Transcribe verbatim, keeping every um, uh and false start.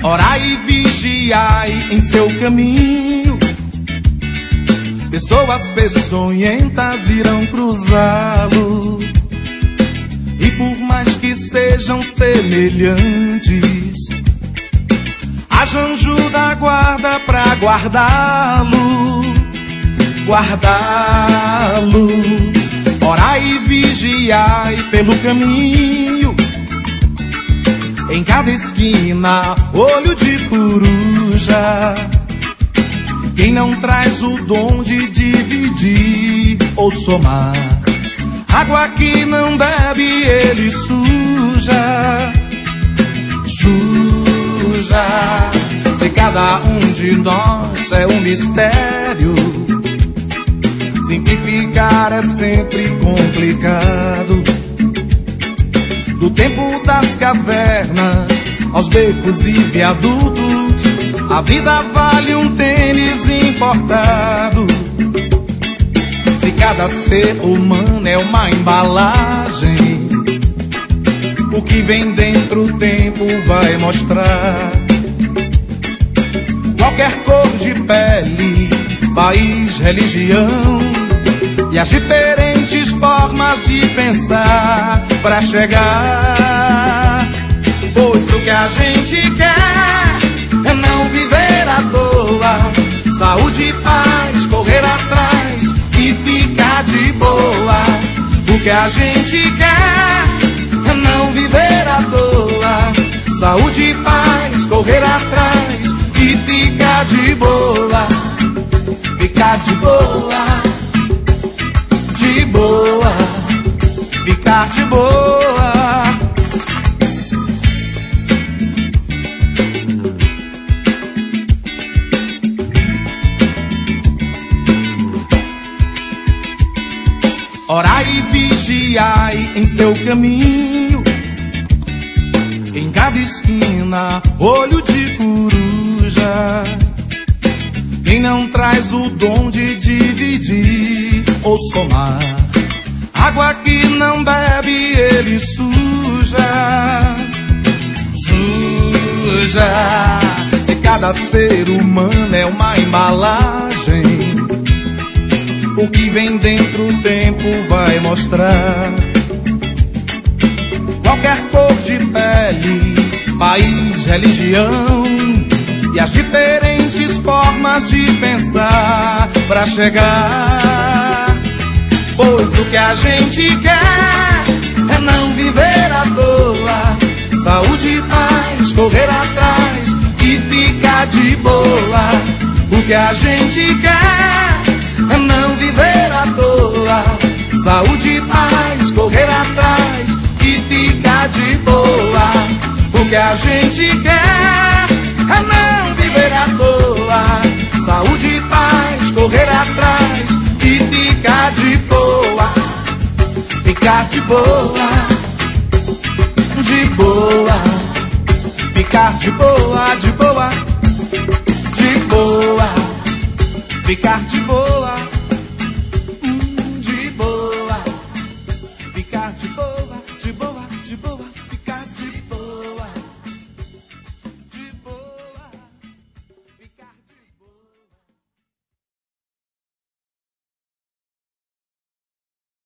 Orai e vigiai em seu caminho. Pessoas peçonhentas irão cruzá-lo, e por mais que sejam semelhantes, haja anjo da guarda pra guardá-lo, guardá-lo. Orai e vigiai pelo caminho, em cada esquina, olho de coruja. Quem não traz o dom de dividir ou somar, água que não bebe ele suja, suja. Se cada um de nós é um mistério, simplificar é sempre complicado. Do tempo das cavernas aos becos e viadutos, a vida vale um tênis importado. Se cada ser humano é uma embalagem, o que vem dentro o tempo vai mostrar. Qualquer cor de pele, país, religião, e as diferentes formas de pensar pra chegar. Pois o que a gente quer é não viver à toa, saúde e paz, correr atrás e ficar de boa. O que a gente quer é não viver à toa, saúde e paz, correr atrás e ficar de boa. Ficar de boa, de boa, ficar de boa. Orai e vigiai em seu caminho, em cada esquina, olho de coruja. Quem não traz o dom de dividir ou somar, água que não bebe ele suja, suja. Se cada ser humano é uma embalagem, o que vem dentro o tempo vai mostrar. Qualquer cor de pele, país, religião, e as diferentes formas de pensar pra chegar. Pois o que a gente quer é não viver à toa, saúde e paz, correr atrás e ficar de boa. O que a gente quer é não viver à toa, saúde e paz, correr atrás e ficar de boa. O que a gente quer é não viver à toa, saúde e paz, correr atrás e ficar de boa. Ficar de boa, de boa, ficar de boa, de boa, de boa, ficar de boa.